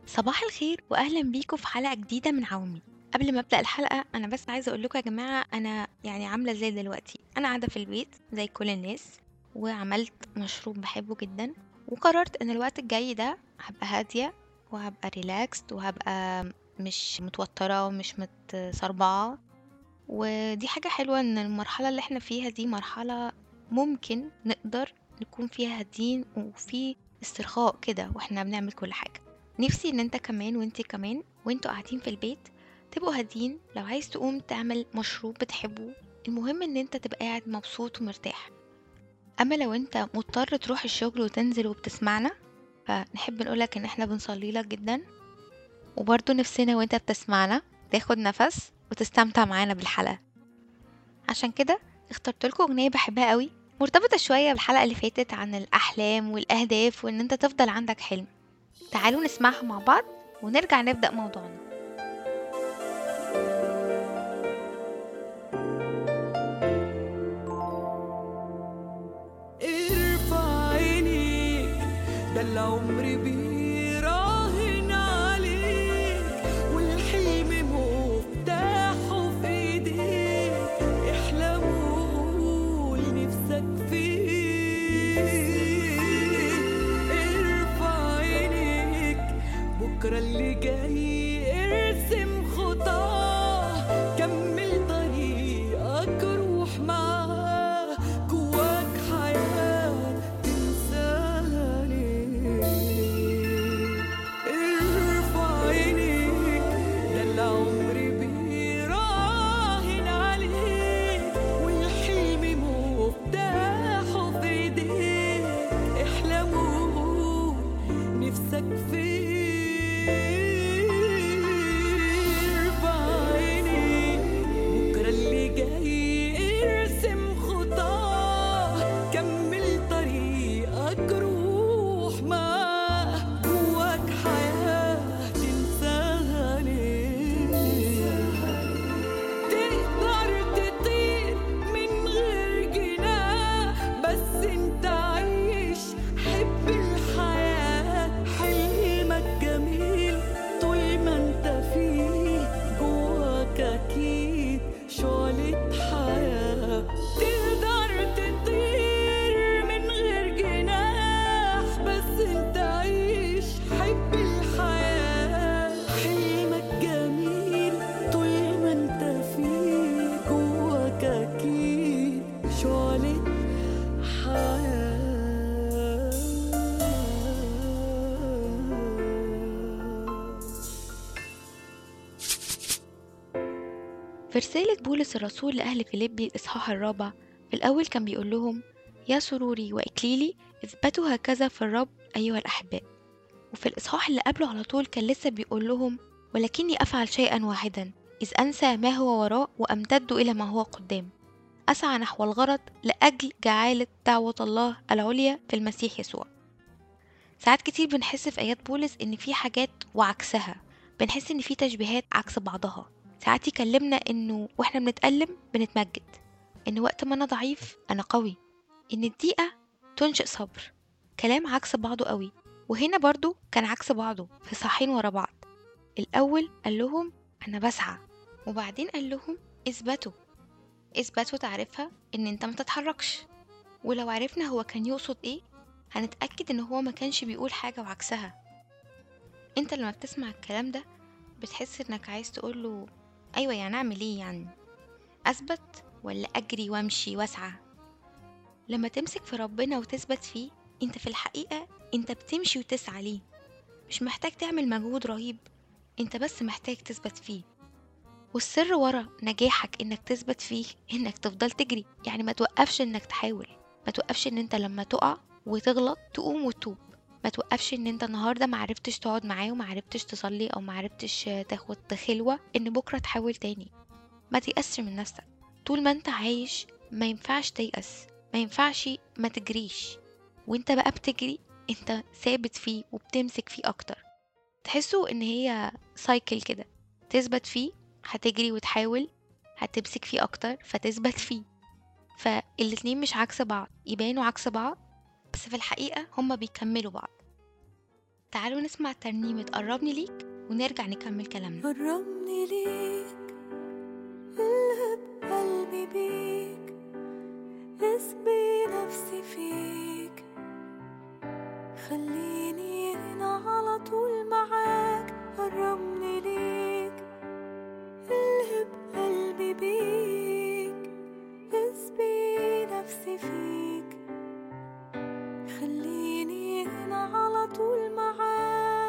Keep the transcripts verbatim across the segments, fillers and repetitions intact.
صباح الخير واهلا بيكم في حلقه جديده من عوامي. قبل ما ابدا الحلقه انا بس عايزه اقول لكم يا جماعه انا يعني عامله ازاي دلوقتي. انا قاعده في البيت زي كل الناس، وعملت مشروب بحبه جدا، وقررت ان الوقت الجاي ده هبقى هاديه وهبقى ريلاكست وهبقى مش متوتره ومش متصربعه. ودي حاجه حلوه ان المرحله اللي احنا فيها دي مرحله ممكن نقدر نكون فيها هادين وفي استرخاء كده واحنا بنعمل كل حاجه. نفسي ان انت كمان وانتي كمان وانتوا قاعدين في البيت تبقوا هادين. لو عايز تقوم تعمل مشروب بتحبه، المهم ان انت تبقى قاعد مبسوط ومرتاح. اما لو انت مضطر تروح الشغل وتنزل وبتسمعنا، فنحب نقولك ان احنا بنصلي لك جدا، وبرضه نفسنا وانت بتسمعنا تاخد نفس وتستمتع معانا بالحلقة. عشان كده اخترت لكم اغنية بحبها قوي، مرتبطة شوية بالحلقة اللي فاتت عن الأحلام والأهداف وإن أنت تفضل عندك حلم. تعالوا نسمعها مع بعض ونرجع نبدأ موضوعنا. ارفع عينيك، ده العمر بيراهن عليك، والحلم مفتاحه في ايديك. احلم وقول نفسك فيه. ارفع عينيك، بكرة اللي جاي ارسم خطاه، كمل طريقك روح معاه، جواك حياة تنساها ليه. ارفع عينيك، ده العمر بيراهن عليك، والحلم مفتاحه في ايديك. احلم وقول نفسك فيه. ارفع عينيك، بكرة اللي جاي ارسم خطاه، كمل طريقك روح معاه، جواك حياة تنساها ليه. تقدر تطير من غير جناح، بس انت عايش حب الحياة. حلمك جميل طول ما انت فيه، جواك اكيد شعلة حياة. تقدر تطير من غير جناح، بس انت عايش حب الحياة. حلمك جميل طول ما انت فيه، جواك اكيد شعلة حياة. في رسالة بولس الرسول لأهل فيليبي الإصحاح الرابع، في الأول كان بيقول لهم: يا سروري وإكليلي اثبتوا هكذا في الرب أيها الأحباء. وفي الإصحاح اللي قبله على طول كان لسه بيقول لهم: ولكني أفعل شيئا واحدا، إذ أنسى ما هو وراء وأمتد إلى ما هو قدام، أسعى نحو الغرض لأجل جعالة دعوة الله العليا في المسيح يسوع. ساعات كتير بنحس في آيات بولس إن في حاجات وعكسها، بنحس إن في تشبيهات عكس بعضها. ساعات يكلمنا إنه وإحنا بنتألم بنتمجد، إن وقت ما أنا ضعيف أنا قوي، إن الضيقة تنشئ صبر. كلام عكس بعضه قوي. وهنا برضو كان عكس بعضه في صحين ورا بعض. الأول قال لهم أنا بسعى، وبعدين قال لهم اثبتوا. اثبتوا تعرفها إن أنت ما تتحركش. ولو عرفنا هو كان يقصد إيه هنتأكد إن هو ما كانش بيقول حاجة وعكسها. أنت لما بتسمع الكلام ده بتحس إنك عايز تقوله أيوة، يعني أعمل إيه يعني؟ أثبت ولا أجري وأمشي وأسعى؟ لما تمسك في ربنا وتثبت فيه، أنت في الحقيقة أنت بتمشي وتسعى ليه. مش محتاج تعمل مجهود رهيب، أنت بس محتاج تثبت فيه. والسر ورا نجاحك إنك تثبت فيه إنك تفضل تجري. يعني ما توقفش إنك تحاول، ما توقفش إن أنت لما تقع وتغلط تقوم وتتوب، ما توقفش إن أنت النهاردة معرفتش تقعد معاه ومعرفتش تصلي أو معرفتش تاخد خلوة إن بكرة تحاول تاني. ما تيأسش من نفسك. طول ما أنت عايش ما ينفعش تيأس، ما ينفعش ما تجريش. وانت بقى بتجري انت ثابت فيه وبتمسك فيه اكتر. تحسوا ان هي سايكل كده، تثبت فيه هتجري وتحاول، هتمسك فيه اكتر فتثبت فيه. فالاتنين مش عكس بعض، يبانوا عكس بعض بس في الحقيقة هما بيكملوا بعض. تعالوا نسمع ترنيمة قربني ليك ونرجع نكمل كلامنا. قربني ليك، الهب قلبي بيك، اسبي نفسي فيك، خليني هنا على طول معاك. قربني ليك، الهب قلبي بيك، اسبي نفسي فيك، خليني هنا على طول معاك.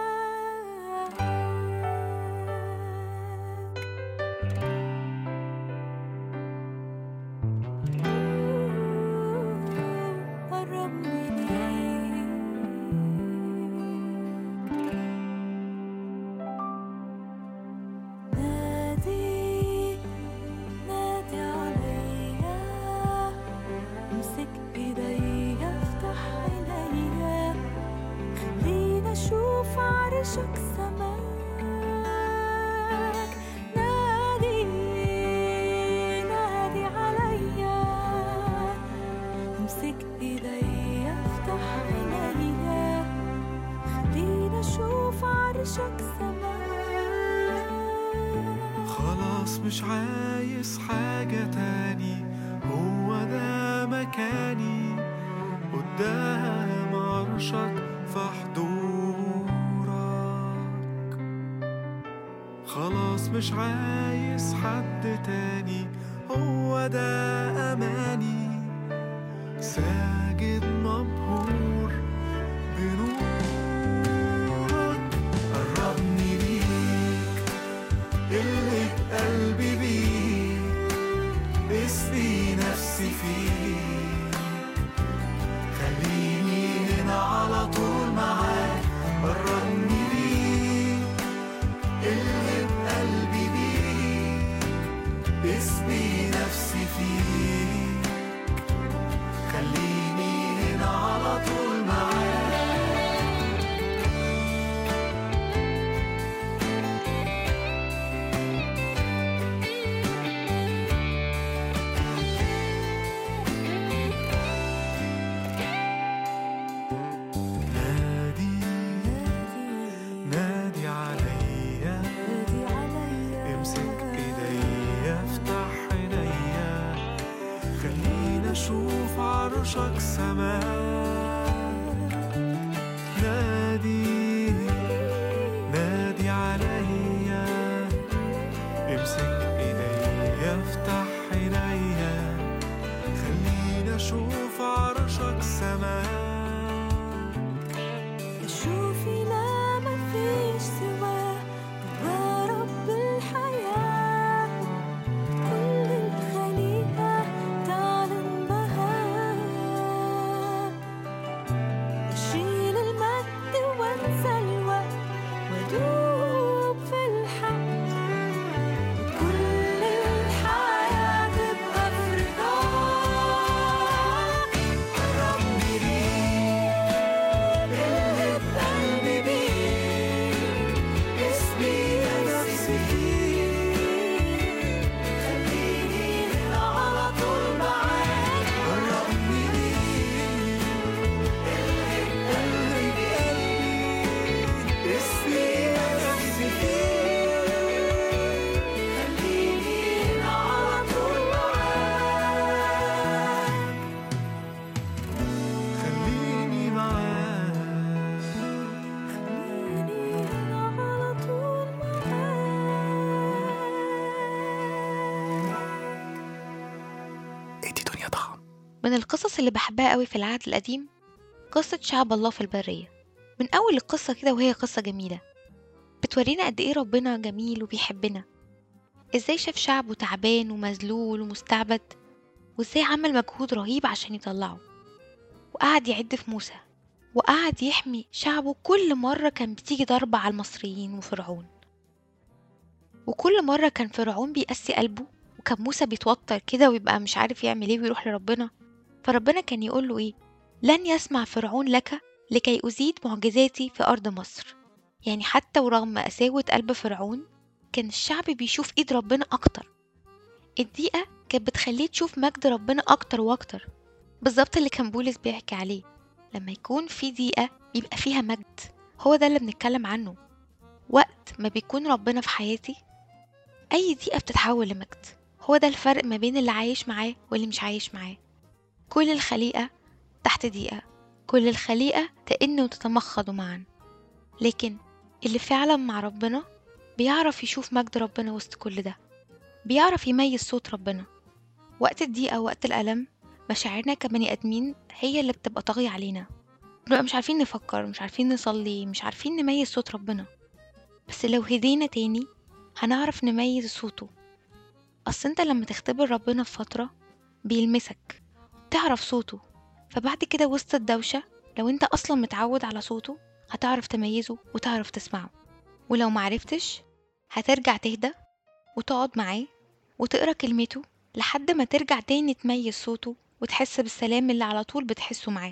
قربني ليك، نادي نادي عليا، امسك ايديا، افتح عينيا، خلينا اشوف عرشك سماك. نادي نادي عليا، امسك ايديا، افتح عينيا، خلينا اشوف عرشك سماك. خلاص مش عايز حاجة تاني، هو ده مكاني قدام عرشك في حضورك. خلاص مش عايز حد تاني، هو ده أماني، ساجد مبهور بنورك. قربني ليك، اللي بقلبي بيك، اسقي نفسي فيك، خليني هنا على طول معاك. قربني ليك، اللي بقلبي بيك، اسقي نفسي فيك، خليني هنا على طول معاك. نادي نادي عليا، نادي عليا، امسك ايديا، افتح عينيا، خلينا اشوف عرشك سماك. نادي نادي عليا، امسك ايديا، افتح عينيا، خلينا اشوف عرشك سماك. شوفي لا مفيش سواه، هو رب الحياة، كل الخليقة تعلن بهاء. أشيل المجد وانسى الوقت، وادوب في الحق، كل الحياة تبقى في رضاك. قربني ليك، اللي بقلبي بيك، اسمي نفسي فيك، خليني هنا على طول معاك. قربني ليك، اللي بقلبي بيك، اسقي نفسي فيك، خليني هنا على طول معاك. خليني معاك. خليني هنا على طول معاك. ادي دنيا طعم. من القصص اللي بحبها قوي في العهد القديم قصة شعب الله في البرية. من أول القصة كده وهي قصة جميلة، بتورينا قد إيه ربنا جميل وبيحبنا، إزاي شاف شعبه تعبان ومذلول ومستعبد، وإزاي عمل مجهود رهيب عشان يطلعه، وقعد يعد في موسى، وقعد يحمي شعبه كل مرة كان بتيجي ضربة على المصريين وفرعون. وكل مرة كان فرعون بيقسي قلبه، وكان موسى بيتوتر كده ويبقى مش عارف يعمل ايه ويروح لربنا، فربنا كان يقول له ايه؟ لن يسمع فرعون لك لكي أزيد معجزاتي في أرض مصر. يعني حتى ورغم قساوة قلب فرعون كان الشعب بيشوف ايد ربنا أكتر. الدقيقة كانت بتخليه تشوف مجد ربنا أكتر وأكتر، بالظبط اللي كان بولس بيحكي عليه، لما يكون في دقيقة بيبقى فيها مجد هو ده اللي بنتكلم عنه. وقت ما بيكون ربنا في حياتي أي دقيقة بتتحول لمجد. هو ده الفرق ما بين اللي عايش معاه واللي مش عايش معاه. كل الخليقة تحت دقيقة، كل الخليقة تئن وتتمخض معا، لكن اللي فعلا مع ربنا بيعرف يشوف مجد ربنا وسط كل ده، بيعرف يميز صوت ربنا. وقت الضيقة وقت الألم مشاعرنا كبني آدمين هي اللي بتبقى طاغية علينا، بنبقى مش عارفين نفكر، مش عارفين نصلي، مش عارفين نميز صوت ربنا. بس لو هدينا تاني هنعرف نميز صوته. أصل انت لما تختبر ربنا في فترة بيلمسك، تعرف صوته، فبعد كده وسط الدوشة لو انت أصلا متعود على صوته هتعرف تميزه وتعرف تسمعه. ولو معرفتش هترجع تهدى وتقعد معاه وتقرأ كلمته لحد ما ترجع تاني تميز صوته وتحس بالسلام اللي على طول بتحسه معاه.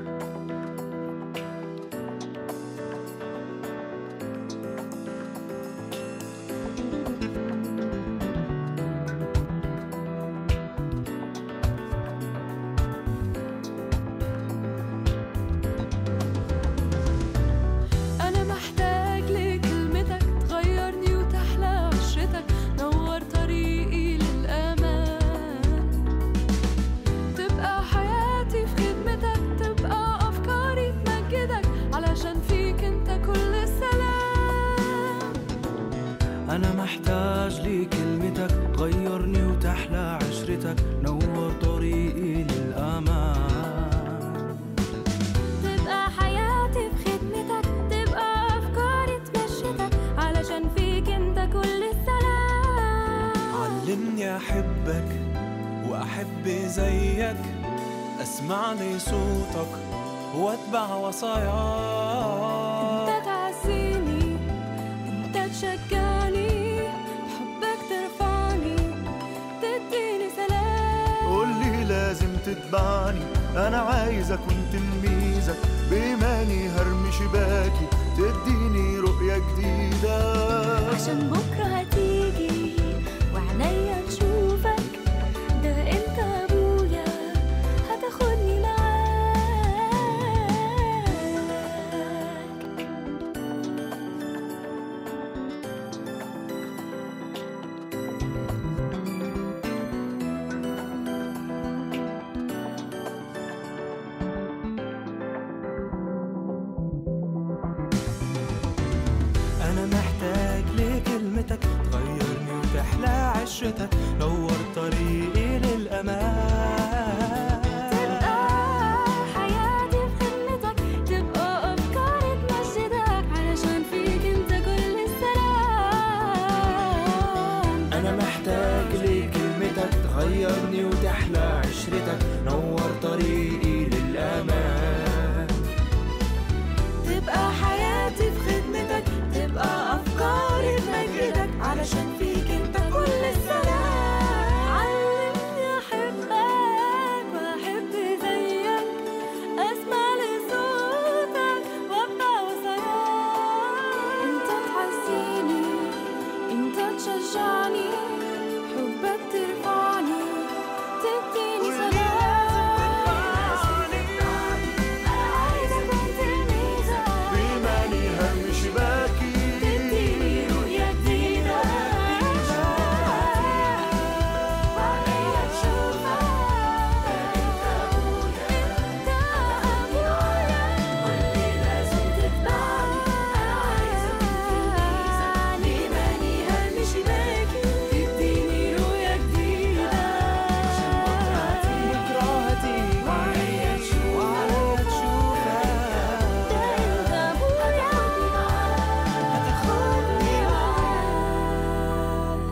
أنا محتاج لكلمتك تغيرني وتحلى عشرتك، نور طريقي للأمان، تبقى حياتي في خدمتك، تبقى أفكاري تمجدك، علشان فيك أنت كل السلام. أنا محتاج لكلمتك تغيرني وتحلى عشرتك، نور طريقي للأمان، تبقى حياتي في خدمتك، تبقى أفكاري تمشيتك، علشان فيك أنت كل السلام. علمني أحبك وأحب زيك، أسمع لصوتك وأتبع وصاياك. أنت تعزيني، أنت تشجعني، بحبك ترفعني، تديني سلام. قولي لازم تتبعني، أنا عايز أكون تلميذك، بإيماني هرمي شباكي، تديني رؤية جديدة. عشان بكرة هتيجي وعنيا تشوفك، ده أنت أبويا هتاخدني معاك. أنا محتاج لكلمتك تغيرني وتحلى عشرتك، نور طريقي للأمان، تبقى حياتي في خدمتك، تبقى أفكاري تمجدك، علشان فيك أنت كل السلام. أنا محتاج لكلمتك تغيرني وتحلى عشرتك، نور طريقي للأمان، تبقى حياتي في خدمتك، تبقى أفكاري تمجدك، علشان فيك أنت كل السلام. علمني أحبك وأحب زيك، أسمع لصوتك وأبقى وصاياك. أنت تعزيني، أنت تشجعني، حبك ترفعني، تديني سلام. أنا عايزة أكون تلميذك، بإيماني هرمي شباكي، تديني رؤية جديدة. وعليا تشوفك، أنت أبويا، أنت أبويا، قولي لازم تتبعني. أنا عايزة أكون تلميذك، بإيماني هرمي شباكي، تديني رؤية جديدة. بكرة هتيجي وعليا تشوفك، وعليا تشوفك، ده أنت أبويا، هتاخدني معاك.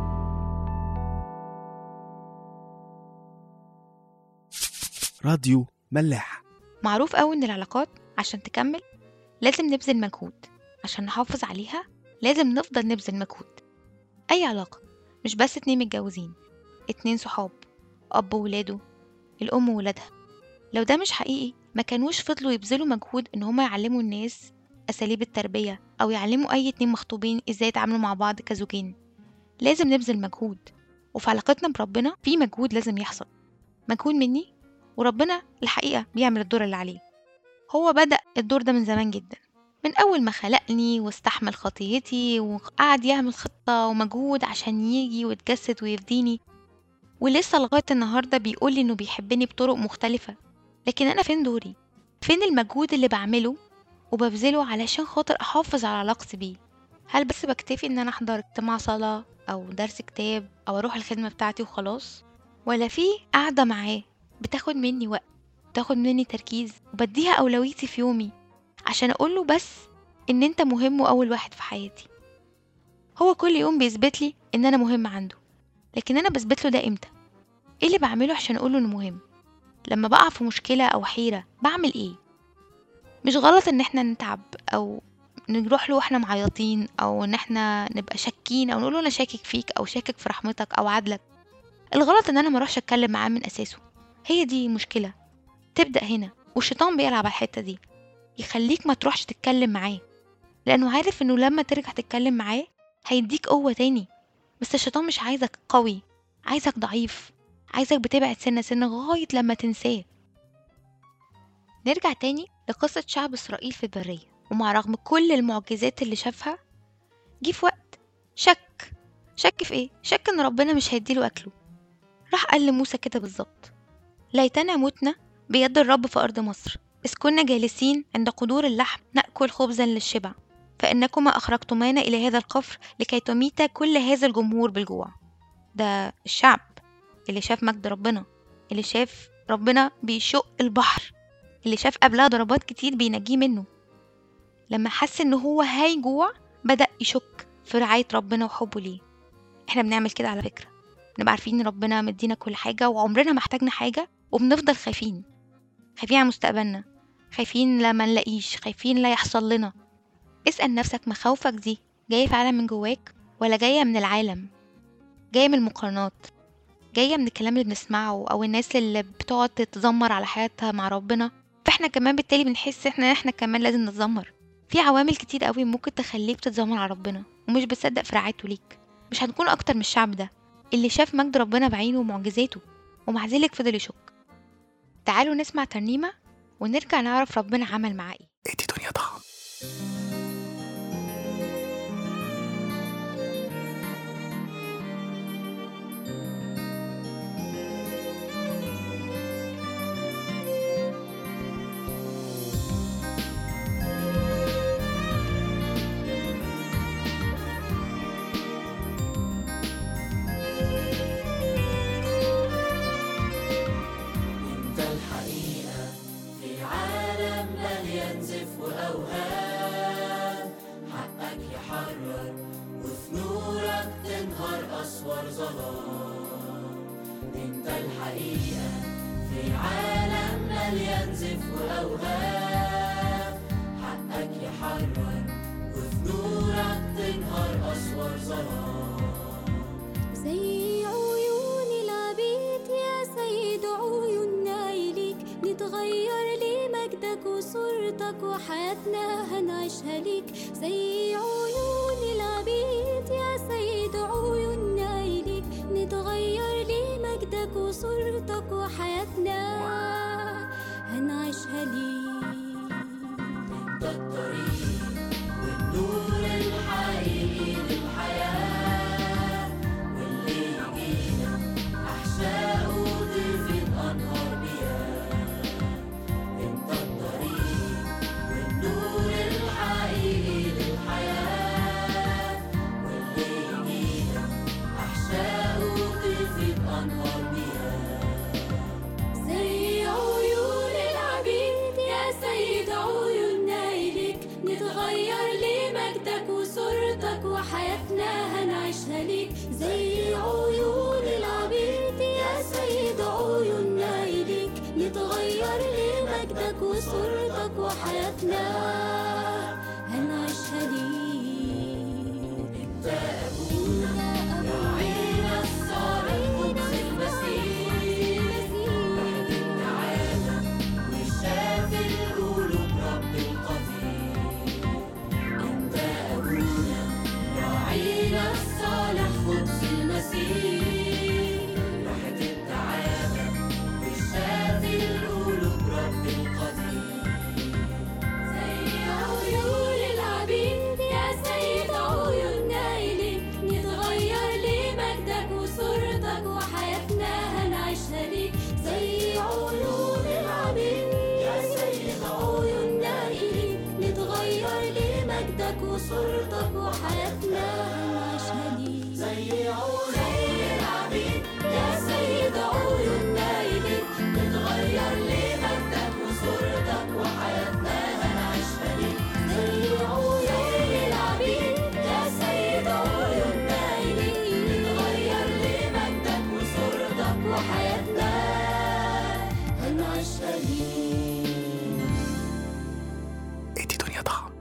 راديو ملاح. معروف قوي إن العلاقات عشان تكمل لازم نبذل مجهود، عشان نحافظ عليها لازم نفضل نبذل مجهود. أي علاقة، مش بس اتنين متجوزين، اتنين صحاب، أب وولاده، الأم وولادها. لو ده مش حقيقي ما كانوش فضلوا يبذلوا مجهود إن هما يعلموا الناس أساليب التربية أو يعلموا أي اتنين مخطوبين إزاي يتعاملوا مع بعض كزوجين. لازم نبذل مجهود، وفي علاقتنا بربنا في مجهود لازم يحصل، مجهود مني، وربنا الحقيقة بيعمل الدور اللي عليه. هو بدأ الدور ده من زمان جدا، من أول ما خلقني واستحمل خطيتي وقعد يعمل خطة ومجهود عشان يجي ويتجسد ويفديني، ولسه لغاية النهاردة بيقولي إنه بيحبني بطرق مختلفة. لكن أنا فين دوري؟ فين المجهود اللي بعمله وببذله علشان خاطر أحافظ على علاقتي بيه؟ هل بس بكتفي إن أنا أحضر اجتماع صلاة أو درس كتاب أو أروح الخدمة بتاعتي وخلاص؟ ولا في قاعدة معاه بتاخد مني وقت، بتاخد مني تركيز، وبديها أولويتي في يومي عشان أقوله بس إن أنت مهم وأول واحد في حياتي؟ هو كل يوم بيثبت لي إن أنا مهم عنده، لكن أنا بثبت له ده إمتى؟ إيه اللي بعمله عشان أقوله إنه مهم؟ لما بقع في مشكلة أو حيرة بعمل إيه؟ مش غلط إن إحنا نتعب أو نروح له وإحنا معيطين، أو إن إحنا نبقى شاكين أو نقوله أنا شاكك فيك أو شاكك في رحمتك أو عدلك. الغلط إن أنا مروحش أتكلم معاه من أساسه. هي دي مشكلة تبدأ هنا، والشيطان بيلعب على الحتة دي، يخليك ما تروحش تتكلم معاه، لأنه عارف إنه لما ترجع تتكلم معاه هيديك قوة تاني. بس الشيطان مش عايزك قوي، عايزك ضعيف، عايزك بتبعد سنة سنة لغاية لما تنساه. نرجع تاني لقصة شعب إسرائيل في البرية، ومع رغم كل المعجزات اللي شافها جه في وقت شك. شك في إيه؟ شك إن ربنا مش هيديله أكله. راح قال لموسى كده بالظبط: ليتنا متنا بيد الرب في أرض مصر، إذ كنا جالسين عند قدور اللحم نأكل خبزا للشبع، فإنكما أخرجتمانا إلى هذا القفر لكي تميت كل هذا الجمهور بالجوع. ده الشعب اللي شاف مجد ربنا، اللي شاف ربنا بيشق البحر، اللي شاف قبلها ضربات كتير بينجيه منه. لما حس إنه هو هيجوع بدأ يشك في رعاية ربنا وحبه ليه. إحنا بنعمل كده على فكرة، بنبقى عارفين إن ربنا مدينا كل حاجة وعمرنا ما احتاجنا حاجة، وبنفضل خايفين خايفين على مستقبلنا، خايفين لما نلاقيش، خايفين لا يحصل لنا. اسأل نفسك، مخاوفك دي جاية فعلا من جواك ولا جاية من العالم؟ جاية من المقارنات، جاية من الكلام اللي بنسمعه أو الناس اللي بتقعد تتذمر على حياتها مع ربنا، فإحنا كمان بالتالي بنحس إحنا إحنا كمان لازم نتذمر. في عوامل كتير قوي ممكن تخليك تتذمر على ربنا ومش بتصدق في رعايته ليك. مش هنكون أكتر من الشعب ده اللي شاف مجد ربنا بعينه ومعجزاته ومع ذلك فضل يشك. تعالوا نسمع ترنيمة ونرجع نعرف ربنا عمل معاه إيه. ادي دنيا طعم. انت الحقيقة في عالم مليان زف وأوهام، حقك يحرر وفي نورك تنهار أسوار ظلام. انت الحقيقة في عالم مليان زف وأوهام، حقك يحرر وفي نورك تنهار أسوار ظلام. زي عيون العبيد يا سيد عيوننا إليك، نتغير لمجدك وصورتك وحياتنا هنعيشها ليك. زي عيون العبيد يا سيد عيوننا إليك، نتغير لمجدك وصورتك وحياتنا هنعيشها ليك. انت الطريق والنور الحقيقي للحياة، واللي يجينا أحشاءه تفيض أنهار مياه. انت الطريق والنور الحقيقي للحياة، واللي يجينا أحشاءه تفيض أنهار مياه. زي عيون العبيد يا سيد عيوننا إليك، نتغير لمجدك وصورتك وحياتنا هنعيشها ليك. زي عيون العبيد يا سيد عيوننا إليك، نتغير لمجدك وصورتك وحياتنا هنعيشها ليك. انت أبونا راعينا الصالح قدس المسيح، واحد العالم وشاف القلوب رب القدير. انت أبونا راعينا الصالح قدس المسيح، واحد العالم وشاف القلوب رب القدير. زي عيون وحياتنا هنعيشها ليك. ادي دنيا طعم.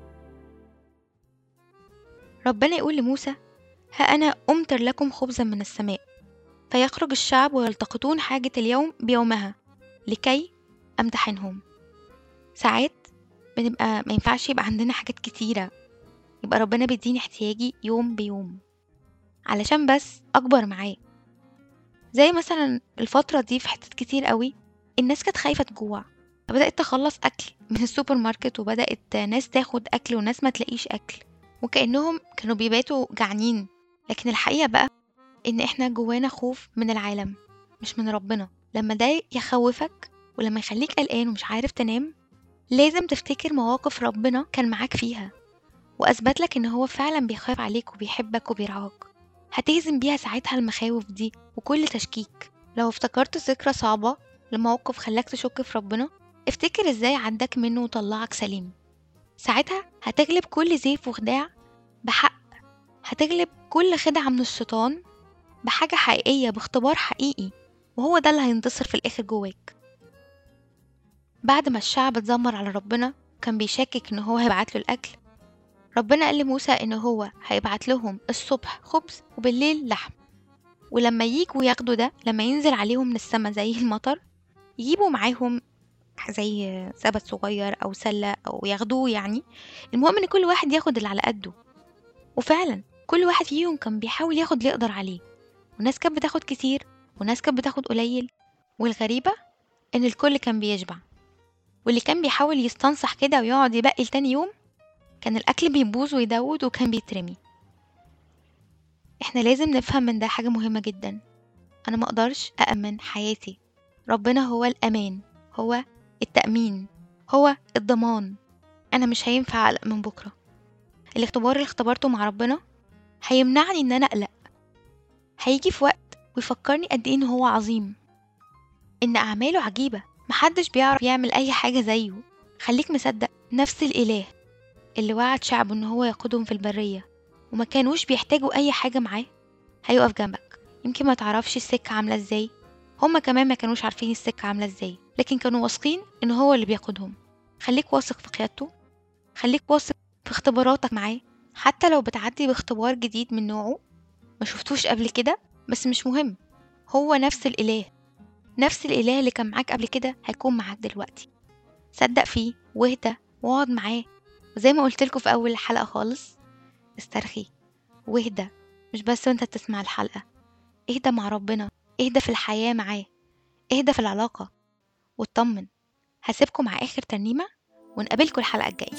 ربنا يقول لموسى: ها أنا أمطر لكم خبزا من السماء، فيخرج الشعب ويلتقطون حاجة اليوم بيومها لكي أمتحنهم. ساعات بنبقى ما ينفعش يبقى عندنا حاجات كتيرة، يبقى ربنا بيديني احتياجي يوم بيوم علشان بس أكبر معاه. زي مثلا الفترة دي في حتت كتير قوي الناس كانت خايفة تجوع، فبدأت تخلص أكل من السوبر ماركت، وبدأت ناس تاخد أكل وناس ما تلاقيش أكل، وكأنهم كانوا بيباتوا جعانين. لكن الحقيقة بقى إن إحنا جوانا خوف من العالم مش من ربنا. لما ده يخوفك ولما يخليك قلقان ومش عارف تنام، لازم تفتكر مواقف ربنا كان معاك فيها وأثبت لك إن هو فعلا بيخاف عليك وبيحبك وبيرعاك. هتهزم بيها ساعتها المخاوف دي وكل تشكيك. لو افتكرت ذكرى صعبة لموقف خلاك تشك في ربنا، افتكر ازاي عداك منه وطلعك سليم. ساعتها هتغلب كل زيف وخداع بحق، هتغلب كل خدعة من الشيطان بحاجة حقيقية، باختبار حقيقي، وهو ده اللي هينتصر في الآخر جواك. بعد ما الشعب اتذمر على ربنا كان بيشكك إن هو هيبعت له الأكل، ربنا قال لموسى إن هو هيبعت لهم الصبح خبز وبالليل لحم، ولما ييجوا ياخدوا ده، لما ينزل عليهم من السما زي المطر، يجيبوا معاهم زي سبت صغير أو سلة أو ياخدوه. يعني المهم إن كل واحد ياخد اللي على قده. وفعلا كل واحد فيهم كان بيحاول ياخد اللي يقدر عليه، وناس كانت بتاخد كتير وناس كانت بتاخد قليل، والغريبة إن الكل كان بيشبع. واللي كان بيحاول يستنصح كده ويقعد يبقي لتاني يوم، كان الأكل بيبوظ ويدود وكان بيترمي. إحنا لازم نفهم من ده حاجة مهمة جدا: أنا مقدرش أأمن حياتي، ربنا هو الأمان، هو التأمين، هو الضمان. أنا مش هينفع أقلق من بكرة. الاختبار اللي اختبرته مع ربنا هيمنعني إن أنا أقلق، هيجي في وقت ويفكرني قد إيه إن هو عظيم، إن أعماله عجيبة، محدش بيعرف يعمل أي حاجة زيه. خليك مصدق نفس الإله اللي وعد شعبه إن هو يقودهم في البرية وما كانوش بيحتاجوا أي حاجة معاه، هيقف جنبك. يمكن ما تعرفش السكة عاملة إزاي، هما كمان ما كانوش عارفين السكة عاملة إزاي، لكن كانوا واثقين إن هو اللي بيقودهم. خليك واثق في قيادته، خليك واثق في اختباراتك معاه، حتى لو بتعدي باختبار جديد من نوعه ما شفتوش قبل كده، بس مش مهم، هو نفس الإله، نفس الإله اللي كان معاك قبل كده هيكون معاك دلوقتي. صدق فيه واهدى واقعد معاه، وزي ما قلتلكوا في أول الحلقة خالص، استرخي واهدى. مش بس وانت تسمع الحلقة، اهدى مع ربنا، اهدى في الحياة معاه، اهدى في العلاقة واطمن. هسيبكم مع آخر ترنيمة ونقابلكم الحلقة الجاية.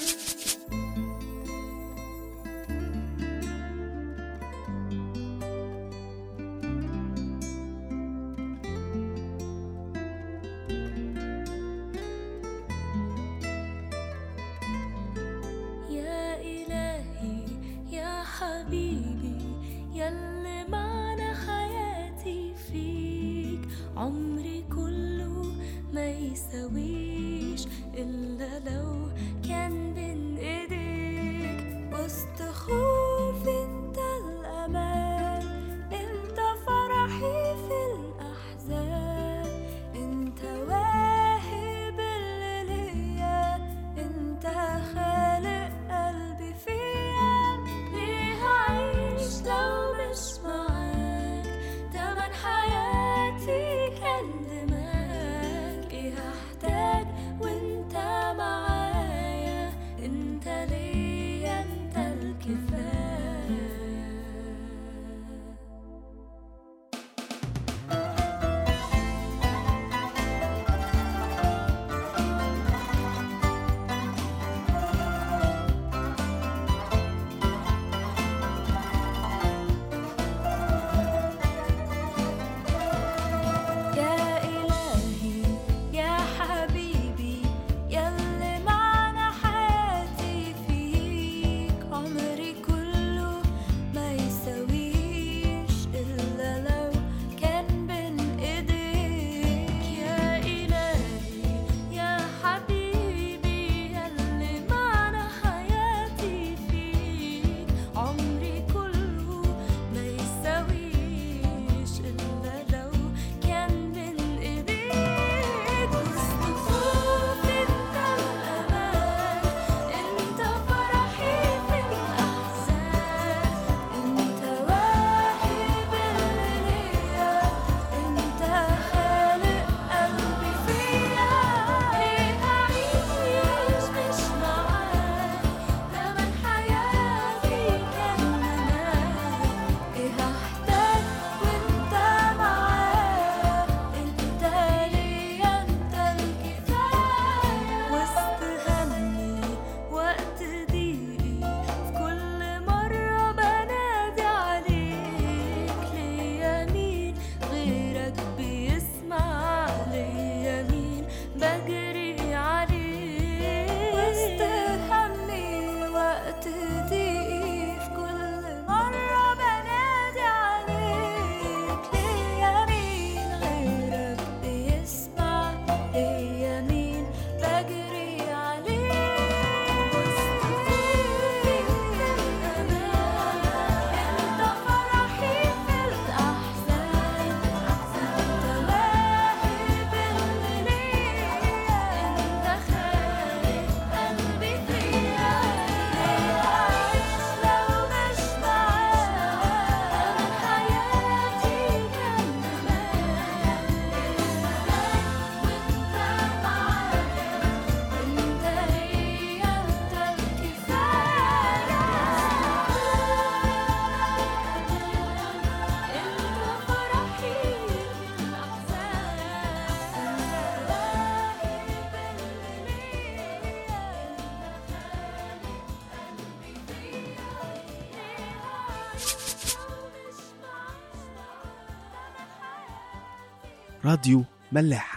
يا إلهي يا حبيبي يلي معنى حياتي فيك، عمري كله ما يساويش إلا لو كان بين إيديك. وسط خوف انت الأمان، انت فرحي في الأحزان، انت واهب اللي ليا، انت خالق قلبي فيا. ليه هعيش لو مش معاك؟ تمن حياتي كان دماغ. ايه هحتاج وانت معاك؟ راديو ملاح.